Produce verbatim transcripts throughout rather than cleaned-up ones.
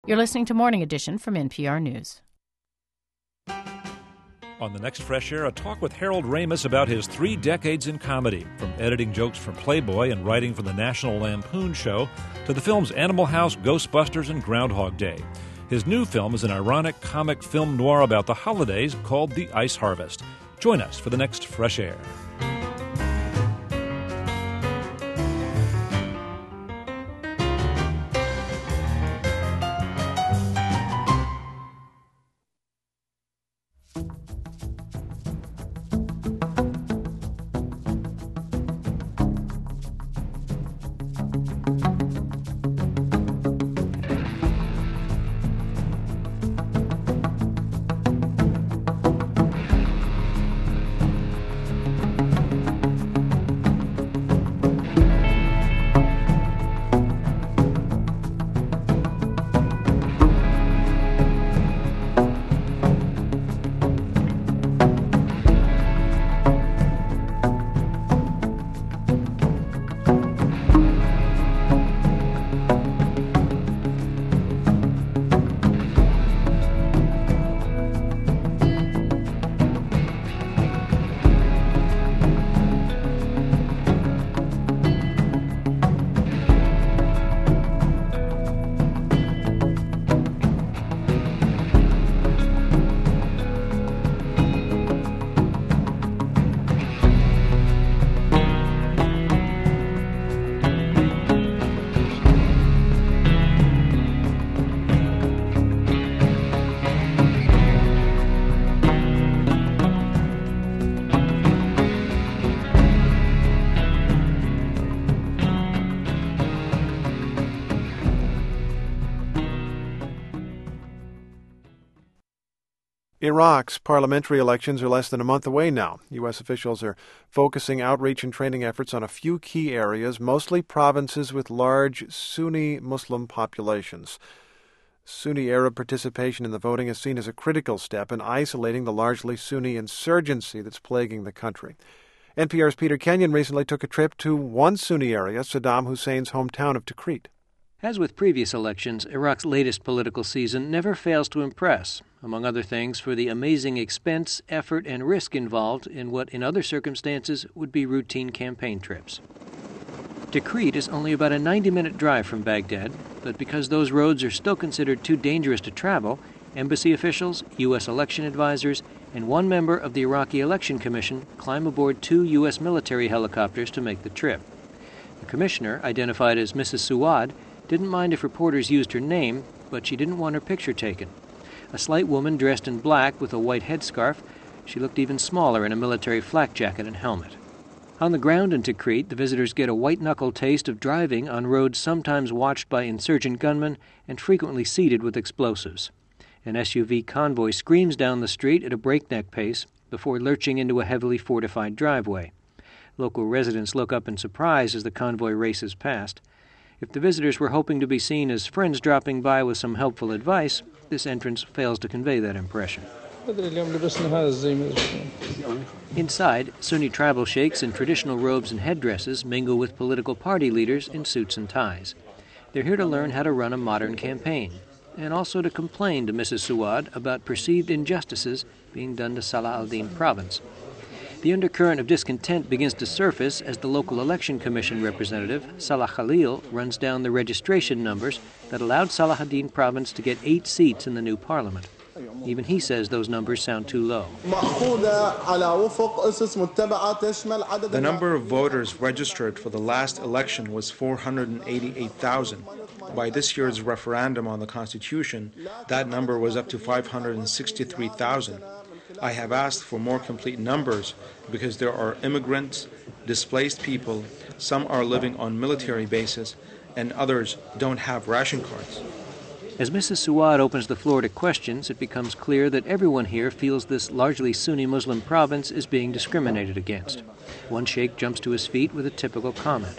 You're listening to Morning Edition from N P R News. On the next Fresh Air, a talk with Harold Ramis about his three decades in comedy, from editing jokes for Playboy and writing for the National Lampoon Show to the films Animal House, Ghostbusters, and Groundhog Day. His new film is an ironic comic film noir about the holidays called The Ice Harvest. Join us for the next Fresh Air. Iraq's parliamentary elections are less than a month away now. U S officials are focusing outreach and training efforts on a few key areas, mostly provinces with large Sunni Muslim populations. Sunni Arab participation in the voting is seen as a critical step in isolating the largely Sunni insurgency that's plaguing the country. N P R's Peter Kenyon recently took a trip to one Sunni area, Saddam Hussein's hometown of Tikrit. As with previous elections, Iraq's latest political season never fails to impress, among other things for the amazing expense, effort, and risk involved in what in other circumstances would be routine campaign trips. Tikrit is only about a ninety-minute drive from Baghdad, but because those roads are still considered too dangerous to travel, embassy officials, U S election advisors, and one member of the Iraqi Election Commission climb aboard two U S military helicopters to make the trip. The commissioner, identified as Missus Suwad, didn't mind if reporters used her name, but she didn't want her picture taken. A slight woman dressed in black with a white headscarf, she looked even smaller in a military flak jacket and helmet. On the ground in Tikrit, the visitors get a white-knuckle taste of driving on roads sometimes watched by insurgent gunmen and frequently seeded with explosives. An S U V convoy screams down the street at a breakneck pace before lurching into a heavily fortified driveway. Local residents look up in surprise as the convoy races past. If the visitors were hoping to be seen as friends dropping by with some helpful advice, this entrance fails to convey that impression. Inside, Sunni tribal sheikhs in traditional robes and headdresses mingle with political party leaders in suits and ties. They're here to learn how to run a modern campaign, and also to complain to Missus Suwad about perceived injustices being done to Salah al-Din province. The undercurrent of discontent begins to surface as the local election commission representative, Salah Khalil, runs down the registration numbers that allowed Salah ad-Din province to get eight seats in the new parliament. Even he says those numbers sound too low. The number of voters registered for the last election was four hundred eighty-eight thousand. By this year's referendum on the Constitution, that number was up to five hundred sixty-three thousand. I have asked for more complete numbers because there are immigrants, displaced people, some are living on military bases, and others don't have ration cards. As Missus Suwad opens the floor to questions, it becomes clear that everyone here feels this largely Sunni Muslim province is being discriminated against. One sheikh jumps to his feet with a typical comment.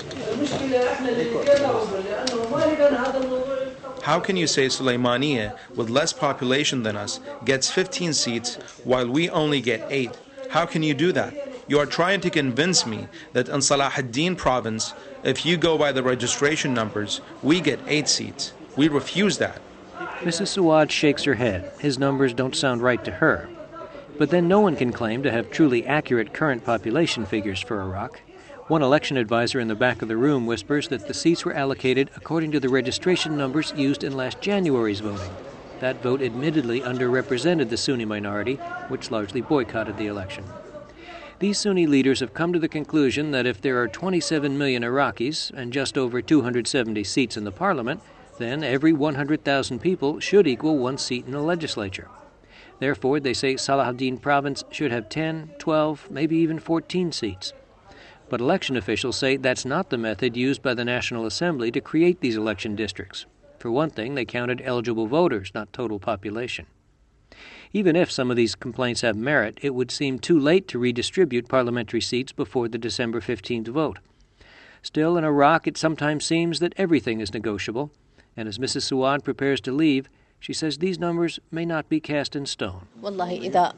How can you say Sulaymaniyah, with less population than us, gets fifteen seats while we only get eight? How can you do that? You are trying to convince me that in Salah ad-Din province, if you go by the registration numbers, we get eight seats. We refuse that. Missus Sawad shakes her head. His numbers don't sound right to her. But then no one can claim to have truly accurate current population figures for Iraq. One election advisor in the back of the room whispers that the seats were allocated according to the registration numbers used in last January's voting. That vote admittedly underrepresented the Sunni minority, which largely boycotted the election. These Sunni leaders have come to the conclusion that if there are twenty-seven million Iraqis and just over two hundred seventy seats in the parliament, then every one hundred thousand people should equal one seat in the legislature. Therefore, they say Salahuddin province should have ten, twelve, maybe even fourteen seats. But election officials say that's not the method used by the National Assembly to create these election districts. For one thing, they counted eligible voters, not total population. Even if some of these complaints have merit, it would seem too late to redistribute parliamentary seats before the December fifteenth vote. Still, in Iraq, it sometimes seems that everything is negotiable, and as Missus Sawad prepares to leave, she says these numbers may not be cast in stone. I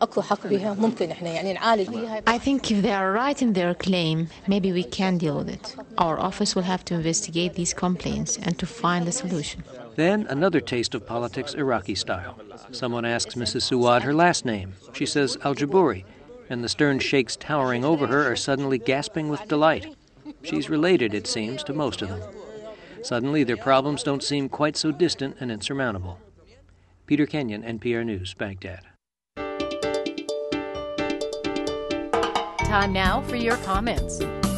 think if they are right in their claim, maybe we can deal with it. Our office will have to investigate these complaints and to find a solution. Then another taste of politics Iraqi style. Someone asks Missus Sawad her last name. She says Al-Jabouri, and the stern sheikhs towering over her are suddenly gasping with delight. She's related, it seems, to most of them. Suddenly their problems don't seem quite so distant and insurmountable. Peter Kenyon, N P R News, Baghdad. Time now for your comments.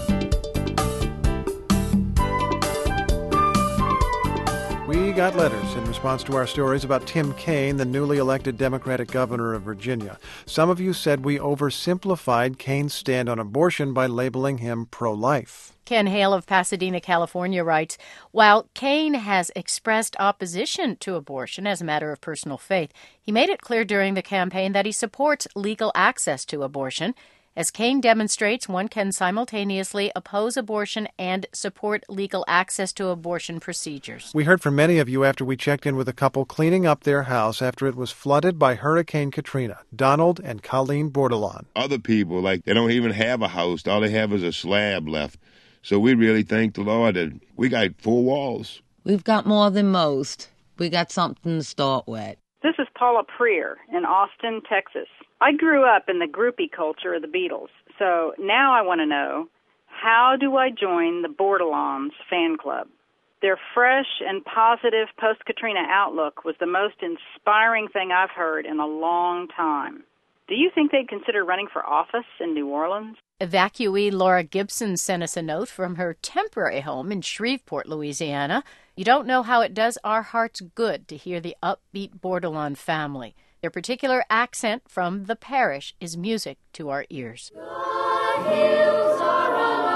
We got letters in response to our stories about Tim Kaine, the newly elected Democratic governor of Virginia. Some of you said we oversimplified Kaine's stand on abortion by labeling him pro-life. Ken Hale of Pasadena, California writes, while Kaine has expressed opposition to abortion as a matter of personal faith, he made it clear during the campaign that he supports legal access to abortion. As Kaine demonstrates, one can simultaneously oppose abortion and support legal access to abortion procedures. We heard from many of you after we checked in with a couple cleaning up their house after it was flooded by Hurricane Katrina, Donald and Colleen Bordelon. Other people, like, they don't even have a house. All they have is a slab left. So we really thank the Lord that we got four walls. We've got more than most. We got something to start with. This is Paula Preer in Austin, Texas. I grew up in the groupie culture of the Beatles, so now I want to know, how do I join the Bordelons fan club? Their fresh and positive post-Katrina outlook was the most inspiring thing I've heard in a long time. Do you think they'd consider running for office in New Orleans? Evacuee Laura Gibson sent us a note from her temporary home in Shreveport, Louisiana. You don't know how it does our hearts good to hear the upbeat Bordelon family. Their particular accent from the parish is music to our ears. The hills are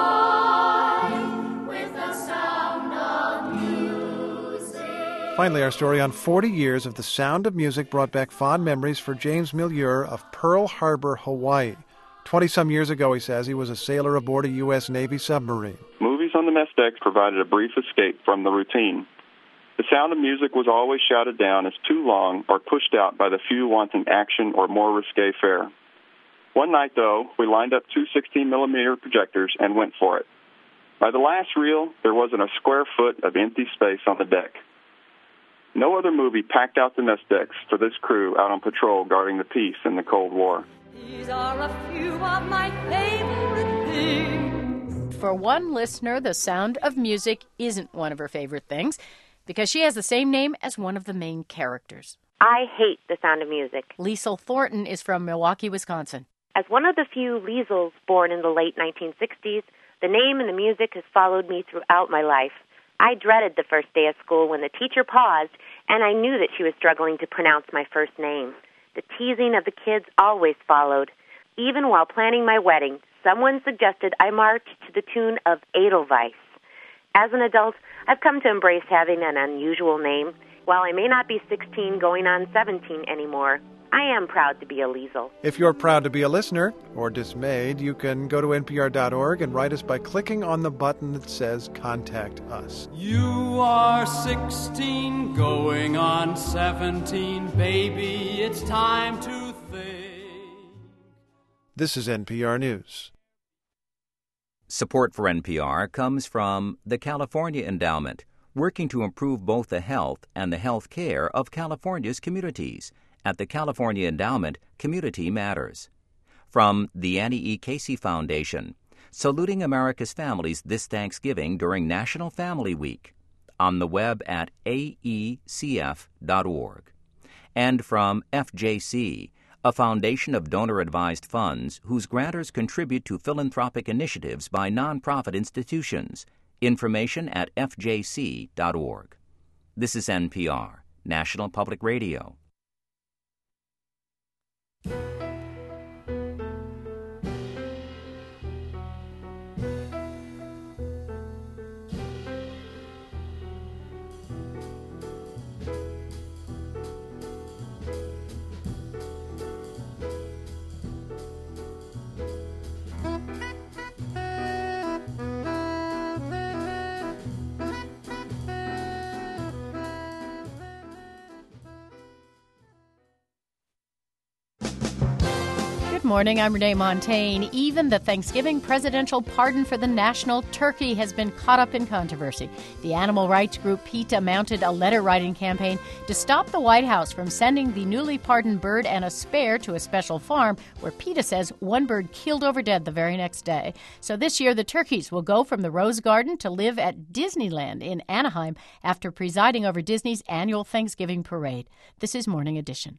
alive with the sound of music. Finally, our story on forty years of the Sound of Music brought back fond memories for James Milieu of Pearl Harbor, Hawaii. Twenty-some years ago, he says, he was a sailor aboard a U S Navy submarine. Movies on the mess decks provided a brief escape from the routine. The Sound of Music was always shouted down as too long or pushed out by the few wanting action or more risque fare. One night, though, we lined up two sixteen millimeter projectors and went for it. By the last reel, there wasn't a square foot of empty space on the deck. No other movie packed out the mess decks for this crew out on patrol guarding the peace in the Cold War. These are a few of my favorite things. For one listener, the Sound of Music isn't one of her favorite things because she has the same name as one of the main characters. I hate The Sound of Music. Liesl Thornton is from Milwaukee, Wisconsin. As one of the few Liesls born in the late nineteen sixties, the name and the music has followed me throughout my life. I dreaded the first day of school when the teacher paused, and I knew that she was struggling to pronounce my first name. The teasing of the kids always followed. Even while planning my wedding, someone suggested I march to the tune of Edelweiss. As an adult, I've come to embrace having an unusual name. While I may not be sixteen going on seventeen anymore, I am proud to be a Liesl. If you're proud to be a listener, or dismayed, you can go to N P R dot org and write us by clicking on the button that says Contact Us. You are sixteen, going on seventeen, baby, it's time to think. This is N P R News. Support for N P R comes from the California Endowment, working to improve both the health and the health care of California's communities. At the California Endowment, Community Matters. From the Annie E. Casey Foundation, saluting America's families this Thanksgiving during National Family Week. On the web at A E C F dot org. And from F J C, a foundation of donor-advised funds whose grantors contribute to philanthropic initiatives by nonprofit institutions. Information at F J C dot org. This is N P R, National Public Radio. Good morning, I'm Renee Montagne. Even the Thanksgiving presidential pardon for the national turkey has been caught up in controversy. The animal rights group PETA mounted a letter-writing campaign to stop the White House from sending the newly pardoned bird and a spare to a special farm where PETA says one bird keeled over dead the very next day. So this year, the turkeys will go from the Rose Garden to live at Disneyland in Anaheim after presiding over Disney's annual Thanksgiving parade. This is Morning Edition.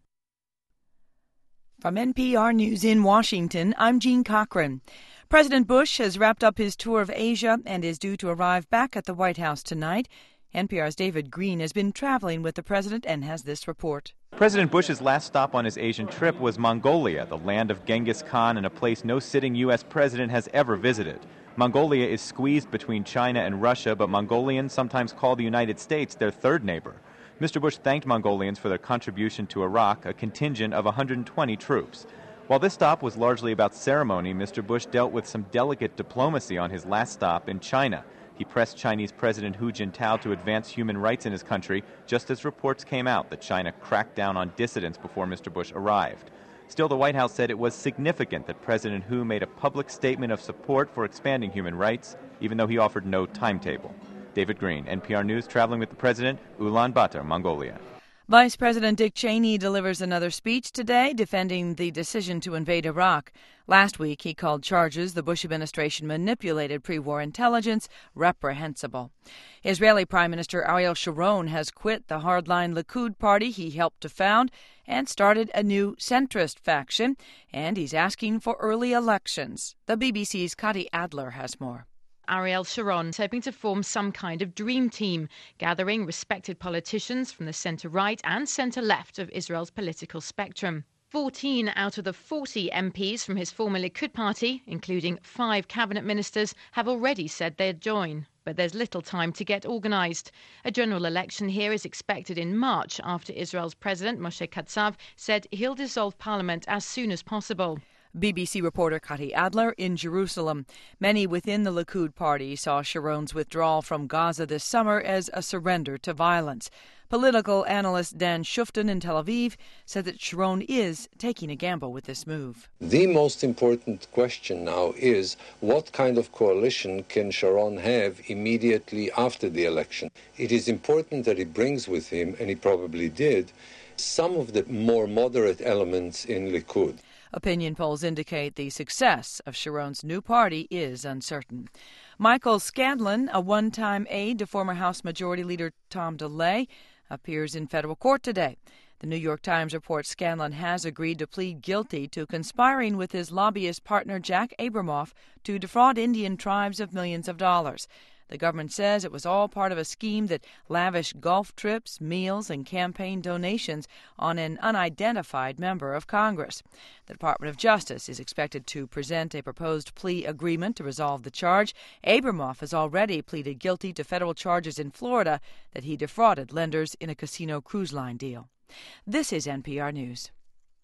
From N P R News in Washington, I'm Jean Cochran. President Bush has wrapped up his tour of Asia and is due to arrive back at the White House tonight. N P R's David Green has been traveling with the president and has this report. President Bush's last stop on his Asian trip was Mongolia, the land of Genghis Khan and a place no sitting U S president has ever visited. Mongolia is squeezed between China and Russia, but Mongolians sometimes call the United States their third neighbor. Mister Bush thanked Mongolians for their contribution to Iraq, a contingent of one hundred twenty troops. While this stop was largely about ceremony, Mister Bush dealt with some delicate diplomacy on his last stop in China. He pressed Chinese President Hu Jintao to advance human rights in his country, just as reports came out that China cracked down on dissidents before Mister Bush arrived. Still, the White House said it was significant that President Hu made a public statement of support for expanding human rights, even though he offered no timetable. David Green, N P R News, traveling with the president, Ulaanbaatar, Mongolia. Vice President Dick Cheney delivers another speech today defending the decision to invade Iraq. Last week, he called charges the Bush administration manipulated pre-war intelligence reprehensible. Israeli Prime Minister Ariel Sharon has quit the hardline Likud party he helped to found and started a new centrist faction, and he's asking for early elections. The B B C's Kati Adler has more. Ariel Sharon is hoping to form some kind of dream team, gathering respected politicians from the centre-right and centre-left of Israel's political spectrum. fourteen out of the forty M Ps from his former Likud party, including five cabinet ministers, have already said they'd join. But there's little time to get organised. A general election here is expected in March after Israel's president, Moshe Katsav, said he'll dissolve parliament as soon as possible. B B C reporter Kati Adler in Jerusalem. Many within the Likud party saw Sharon's withdrawal from Gaza this summer as a surrender to violence. Political analyst Dan Shufton in Tel Aviv said that Sharon is taking a gamble with this move. The most important question now is what kind of coalition can Sharon have immediately after the election? It is important that he brings with him, and he probably did, some of the more moderate elements in Likud. Opinion polls indicate the success of Sharon's new party is uncertain. Michael Scanlon, a one-time aide to former House Majority Leader Tom DeLay, appears in federal court today. The New York Times reports Scanlon has agreed to plead guilty to conspiring with his lobbyist partner Jack Abramoff to defraud Indian tribes of millions of dollars. The government says it was all part of a scheme that lavished golf trips, meals, and campaign donations on an unidentified member of Congress. The Department of Justice is expected to present a proposed plea agreement to resolve the charge. Abramoff has already pleaded guilty to federal charges in Florida that he defrauded lenders in a casino cruise line deal. This is N P R News.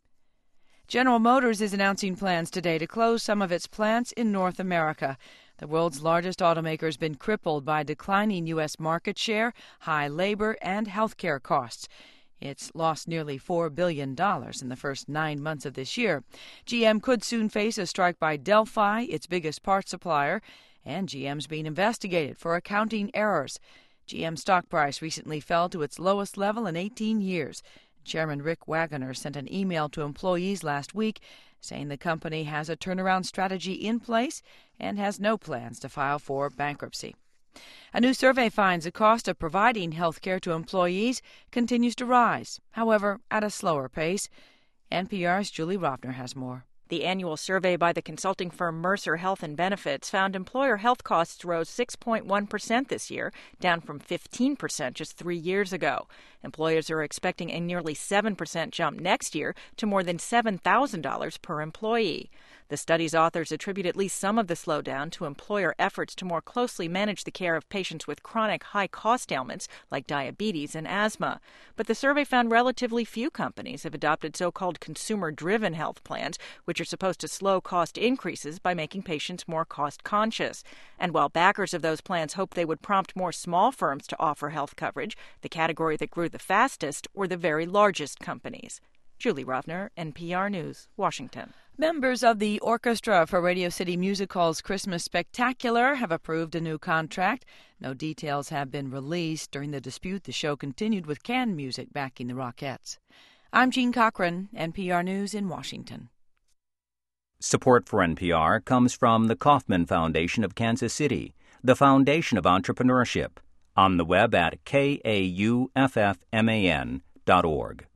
General Motors is announcing plans today to close some of its plants in North America. The world's largest automaker has been crippled by declining U S market share, high labor, and health care costs. It's lost nearly four billion dollars in the first nine months of this year. G M could soon face a strike by Delphi, its biggest parts supplier, and G M's being investigated for accounting errors. G M stock price recently fell to its lowest level in eighteen years. Chairman Rick Wagoner sent an email to employees last week saying the company has a turnaround strategy in place and has no plans to file for bankruptcy. A new survey finds the cost of providing health care to employees continues to rise, however, at a slower pace. N P R's Julie Rovner has more. The annual survey by the consulting firm Mercer Health and Benefits found employer health costs rose six point one percent this year, down from fifteen percent just three years ago. Employers are expecting a nearly seven percent jump next year to more than seven thousand dollars per employee. The study's authors attribute at least some of the slowdown to employer efforts to more closely manage the care of patients with chronic high-cost ailments like diabetes and asthma. But the survey found relatively few companies have adopted so-called consumer-driven health plans, which are supposed to slow cost increases by making patients more cost-conscious. And while backers of those plans hoped they would prompt more small firms to offer health coverage, the category that grew the fastest were the very largest companies. Julie Rovner, N P R News, Washington. Members of the Orchestra for Radio City Music Hall's Christmas Spectacular have approved a new contract. No details have been released. During the dispute, the show continued with canned music backing the Rockettes. I'm Jean Cochran, N P R News in Washington. Support for N P R comes from the Kauffman Foundation of Kansas City, the Foundation of Entrepreneurship, on the web at K A U F F M A N dot org.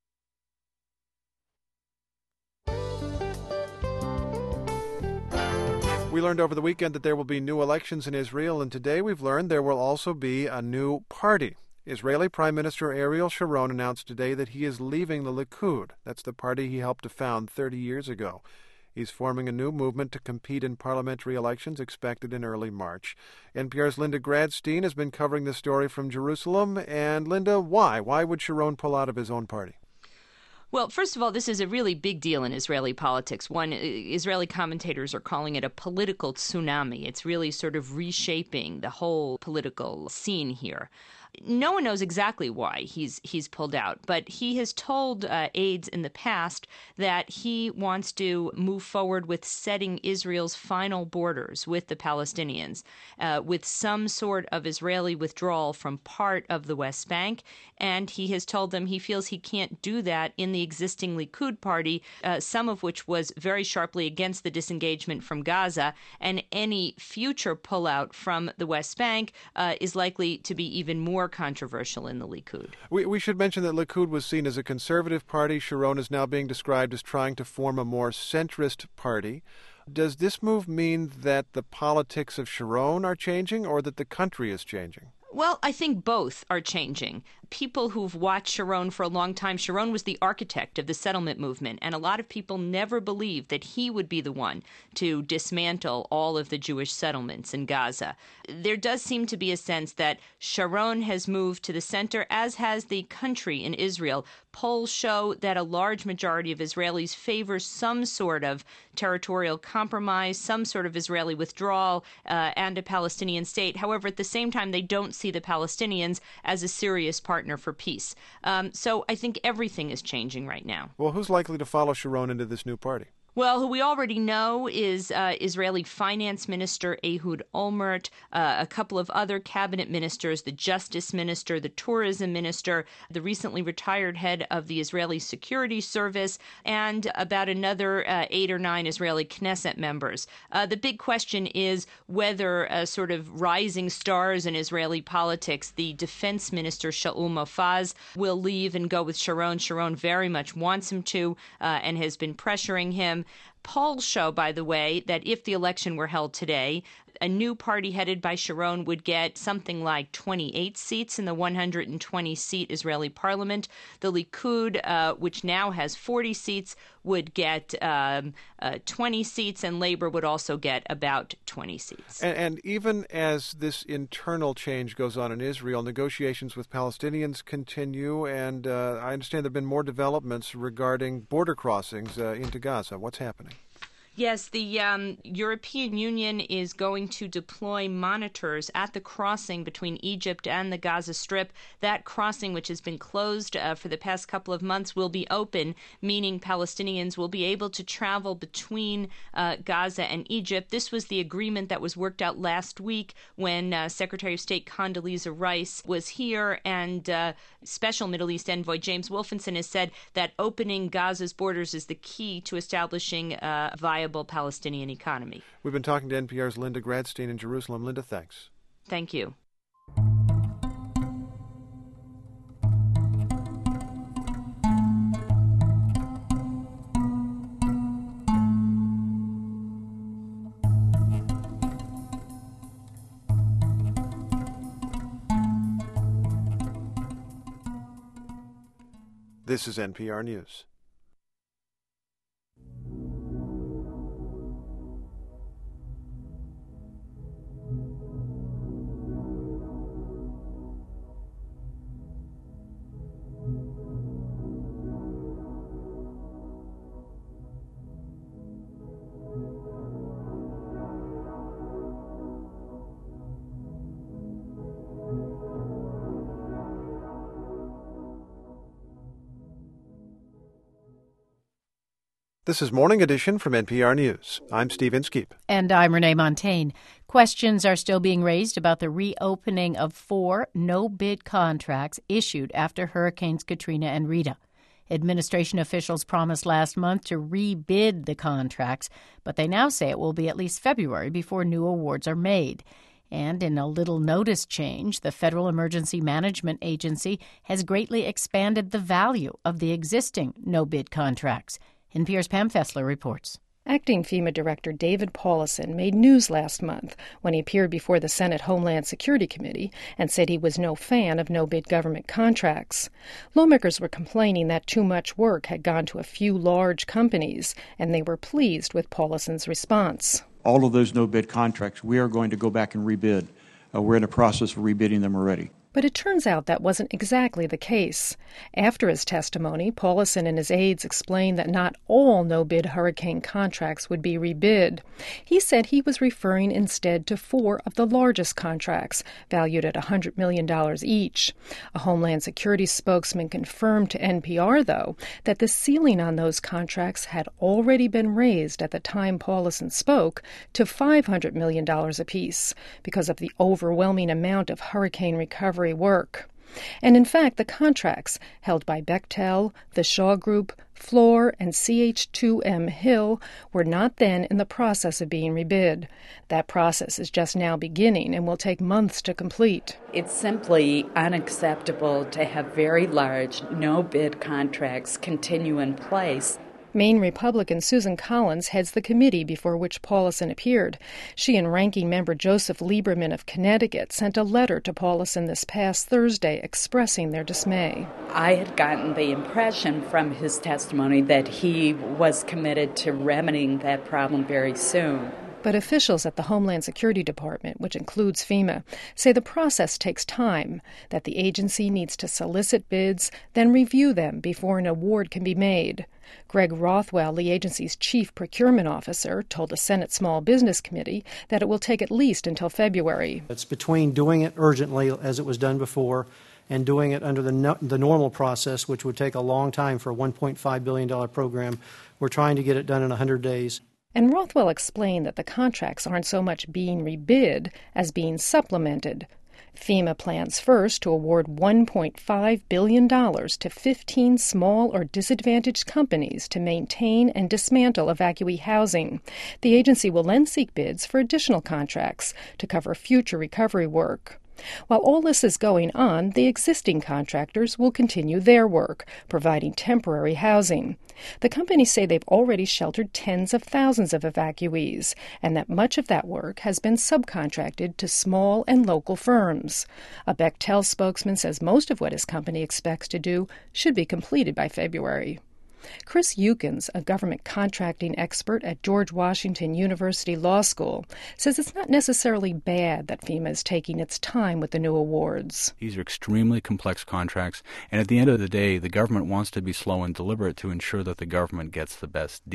We learned over the weekend that there will be new elections in Israel, and today we've learned there will also be a new party. Israeli Prime Minister Ariel Sharon announced today that he is leaving the Likud. That's the party he helped to found thirty years ago. He's forming a new movement to compete in parliamentary elections expected in early March. N P R's Linda Gradstein has been covering this story from Jerusalem. And Linda, why? Why would Sharon pull out of his own party? Well, first of all, this is a really big deal in Israeli politics. One, Israeli commentators are calling it a political tsunami. It's really sort of reshaping the whole political scene here. No one knows exactly why he's he's pulled out, but he has told uh, aides in the past that he wants to move forward with setting Israel's final borders with the Palestinians, uh, with some sort of Israeli withdrawal from part of the West Bank. And he has told them he feels he can't do that in the existing Likud party, uh, some of which was very sharply against the disengagement from Gaza. And any future pullout from the West Bank uh, is likely to be even more controversial in the Likud. We, we should mention that Likud was seen as a conservative party. Sharon is now being described as trying to form a more centrist party. Does this move mean that the politics of Sharon are changing or that the country is changing? Well, I think both are changing. People who've watched Sharon for a long time, Sharon was the architect of the settlement movement, and a lot of people never believed that he would be the one to dismantle all of the Jewish settlements in Gaza. There does seem to be a sense that Sharon has moved to the center, as has the country in Israel. Polls show that a large majority of Israelis favor some sort of territorial compromise, some sort of Israeli withdrawal, uh, and a Palestinian state. However, at the same time, they don't see the Palestinians as a serious partner for peace. Um, so I think everything is changing right now. Well, who's likely to follow Sharon into this new party? Well, who we already know is uh, Israeli Finance Minister Ehud Olmert, uh, a couple of other cabinet ministers, the Justice Minister, the Tourism Minister, the recently retired head of the Israeli Security Service, and about another uh, eight or nine Israeli Knesset members. Uh, the big question is whether uh, sort of rising stars in Israeli politics, the Defense Minister Shaul Mofaz, will leave and go with Sharon. Sharon very much wants him to uh, and has been pressuring him. Polls show, by the way, that if the election were held today, a new party headed by Sharon would get something like twenty-eight seats in the one hundred twenty seat Israeli parliament. The Likud, uh, which now has forty seats, would get um, uh, twenty seats, and Labor would also get about twenty seats. And, and even as this internal change goes on in Israel, negotiations with Palestinians continue, and uh, I understand there have been more developments regarding border crossings uh, into Gaza. What's happening? Yes, the um, European Union is going to deploy monitors at the crossing between Egypt and the Gaza Strip. That crossing, which has been closed uh, for the past couple of months, will be open, meaning Palestinians will be able to travel between uh, Gaza and Egypt. This was the agreement that was worked out last week when uh, Secretary of State Condoleezza Rice was here, and uh, Special Middle East Envoy James Wolfenson has said that opening Gaza's borders is the key to establishing a viable Palestinian economy. We've been talking to N P R's Linda Gradstein in Jerusalem. Linda, thanks. Thank you. This is N P R News. This is Morning Edition from N P R News. I'm Steve Inskeep. And I'm Renee Montaigne. Questions are still being raised about the reopening of four no-bid contracts issued after Hurricanes Katrina and Rita. Administration officials promised last month to rebid the contracts, but they now say it will be at least February before new awards are made. And in a little notice change, the Federal Emergency Management Agency has greatly expanded the value of the existing no-bid contracts. N P R's Pam Fessler reports. Acting FEMA Director David Paulison made news last month when he appeared before the Senate Homeland Security Committee and said he was no fan of no-bid government contracts. Lawmakers were complaining that too much work had gone to a few large companies, and they were pleased with Paulison's response. All of those no-bid contracts, we are going to go back and rebid. Uh, we're in the process of rebidding them already. But it turns out that wasn't exactly the case. After his testimony, Paulison and his aides explained that not all no-bid hurricane contracts would be rebid. He said he was referring instead to four of the largest contracts, valued at one hundred million dollars each. A Homeland Security spokesman confirmed to N P R, though, that the ceiling on those contracts had already been raised at the time Paulison spoke to five hundred million dollars apiece because of the overwhelming amount of hurricane recovery work. And in fact, the contracts held by Bechtel, the Shaw Group, Fluor, and C H two M Hill were not then in the process of being rebid. That process is just now beginning and will take months to complete. It's simply unacceptable to have very large no-bid contracts continue in place. Maine Republican Susan Collins heads the committee before which Paulison appeared. She and ranking member Joseph Lieberman of Connecticut sent a letter to Paulison this past Thursday expressing their dismay. I had gotten the impression from his testimony that he was committed to remedying that problem very soon. But officials at the Homeland Security Department, which includes FEMA, say the process takes time, that the agency needs to solicit bids, then review them before an award can be made. Greg Rothwell, the agency's chief procurement officer, told the Senate Small Business Committee that it will take at least until February. It's between doing it urgently, as it was done before, and doing it under the no- the normal process, which would take a long time for a one point five billion dollars program. We're trying to get it done in one hundred days. And Rothwell explained that the contracts aren't so much being rebid as being supplemented. FEMA plans first to award one point five billion dollars to fifteen small or disadvantaged companies to maintain and dismantle evacuee housing. The agency will then seek bids for additional contracts to cover future recovery work. While all this is going on, the existing contractors will continue their work, providing temporary housing. The companies say they've already sheltered tens of thousands of evacuees, and that much of that work has been subcontracted to small and local firms. A Bechtel spokesman says most of what his company expects to do should be completed by February. Chris Eukins, a government contracting expert at George Washington University Law School, says it's not necessarily bad that FEMA is taking its time with the new awards. These are extremely complex contracts, and at the end of the day, the government wants to be slow and deliberate to ensure that the government gets the best deal.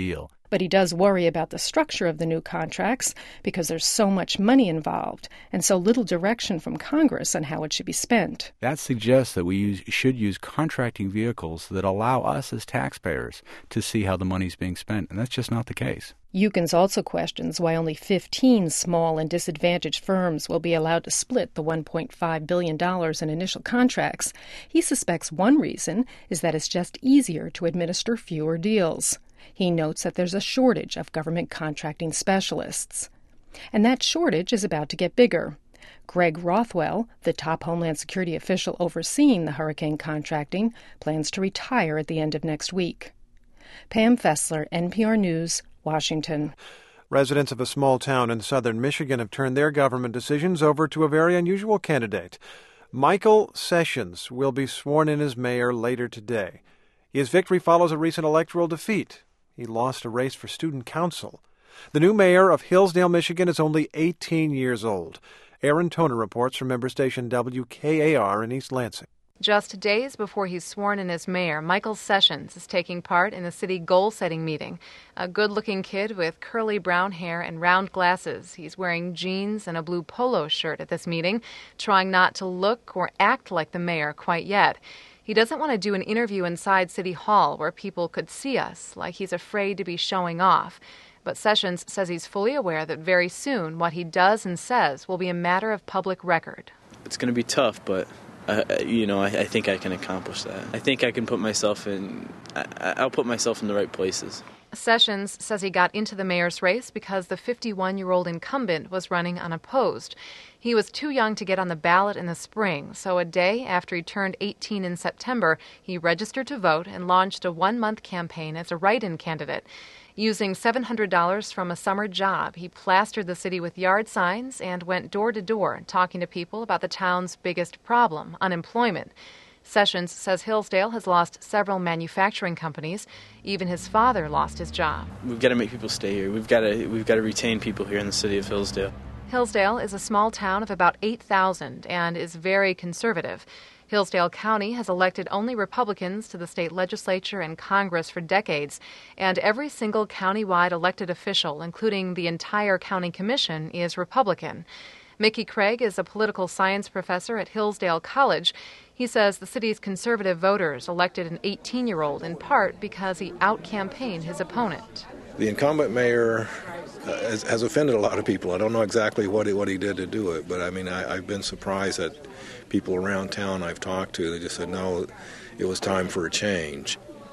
But he does worry about the structure of the new contracts because there's so much money involved and so little direction from Congress on how it should be spent. That suggests that we use, should use contracting vehicles that allow us as taxpayers to see how the money's being spent, and that's just not the case. Eukens also questions why only fifteen small and disadvantaged firms will be allowed to split the one point five billion dollars in initial contracts. He suspects one reason is that it's just easier to administer fewer deals. He notes that there's a shortage of government contracting specialists. And that shortage is about to get bigger. Greg Rothwell, the top Homeland Security official overseeing the hurricane contracting, plans to retire at the end of next week. Pam Fessler, N P R News, Washington. Residents of a small town in southern Michigan have turned their government decisions over to a very unusual candidate. Michael Sessions will be sworn in as mayor later today. His victory follows a recent electoral defeat. He lost a race for student council. The new mayor of Hillsdale, Michigan is only eighteen years old. Aaron Toner reports from member station W K A R in East Lansing. Just days before he's sworn in as mayor, Michael Sessions is taking part in a city goal-setting meeting. A good-looking kid with curly brown hair and round glasses. He's wearing jeans and a blue polo shirt at this meeting, trying not to look or act like the mayor quite yet. He doesn't want to do an interview inside City Hall where people could see us, like he's afraid to be showing off. But Sessions says he's fully aware that very soon what he does and says will be a matter of public record. It's going to be tough, but, uh, you know, I, I think I can accomplish that. I think I can put myself in, I, I'll put myself in the right places. Sessions says he got into the mayor's race because the fifty-one-year-old incumbent was running unopposed. He was too young to get on the ballot in the spring, so a day after he turned eighteen in September, he registered to vote and launched a one-month campaign as a write-in candidate. Using seven hundred dollars from a summer job, he plastered the city with yard signs and went door to door talking to people about the town's biggest problem, unemployment. Sessions says Hillsdale has lost several manufacturing companies. Even his father lost his job. We've got to make people stay here. We've got to we've got to retain people here in the city of Hillsdale. Hillsdale is a small town of about eight thousand and is very conservative. Hillsdale County has elected only Republicans to the state legislature and Congress for decades, and every single county-wide elected official, including the entire county commission, is Republican. Mickey Craig is a political science professor at Hillsdale College. He says the city's conservative voters elected an eighteen-year-old in part because he out-campaigned his opponent. The incumbent mayor uh, has, has offended a lot of people. I don't know exactly what he, what he did to do it, but I mean, I, I've been surprised that people around town I've talked to, they just said, no, it was time for a change.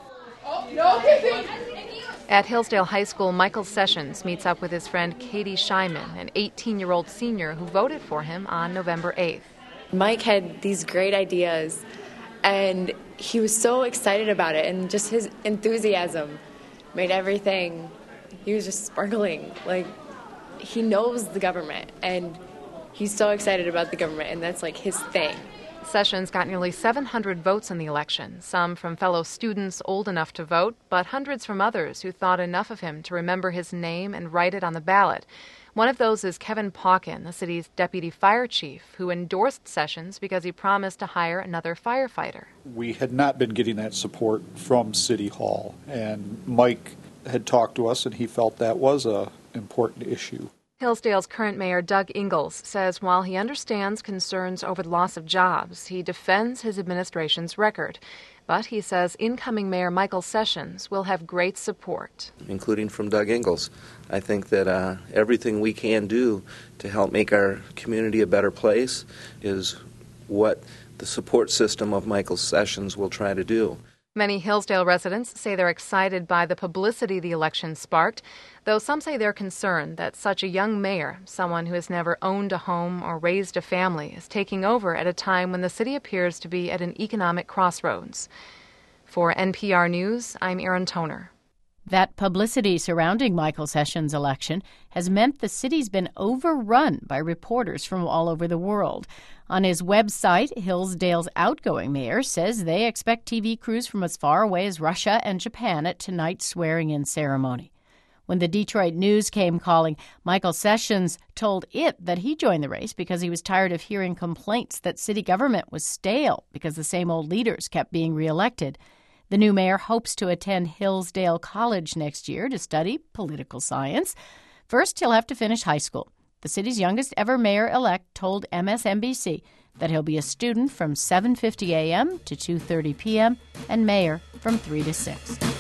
At Hillsdale High School, Michael Sessions meets up with his friend Katie Scheinman, an eighteen-year-old senior who voted for him on November eighth. Mike had these great ideas, and he was so excited about it, and just his enthusiasm made everything, he was just sparkling. Like, he knows the government, and he's so excited about the government, and that's like his thing. Sessions got nearly seven hundred votes in the election, some from fellow students old enough to vote, but hundreds from others who thought enough of him to remember his name and write it on the ballot. One of those is Kevin Pauken, the city's deputy fire chief, who endorsed Sessions because he promised to hire another firefighter. We had not been getting that support from City Hall, and Mike had talked to us, and he felt that was an important issue. Hillsdale's current mayor, Doug Ingles, says while he understands concerns over the loss of jobs, he defends his administration's record. But he says incoming Mayor Michael Sessions will have great support. Including from Doug Ingles. I think that uh, everything we can do to help make our community a better place is what the support system of Michael Sessions will try to do. Many Hillsdale residents say they're excited by the publicity the election sparked, though some say they're concerned that such a young mayor, someone who has never owned a home or raised a family, is taking over at a time when the city appears to be at an economic crossroads. For N P R News, I'm Aaron Toner. That publicity surrounding Michael Sessions' election has meant the city's been overrun by reporters from all over the world. On his website, Hillsdale's outgoing mayor says they expect T V crews from as far away as Russia and Japan at tonight's swearing-in ceremony. When the Detroit News came calling, Michael Sessions told it that he joined the race because he was tired of hearing complaints that city government was stale because the same old leaders kept being reelected. The new mayor hopes to attend Hillsdale College next year to study political science. First, he'll have to finish high school. The city's youngest ever mayor-elect told M S N B C that he'll be a student from seven fifty a.m. to two thirty p.m. and mayor from three to six.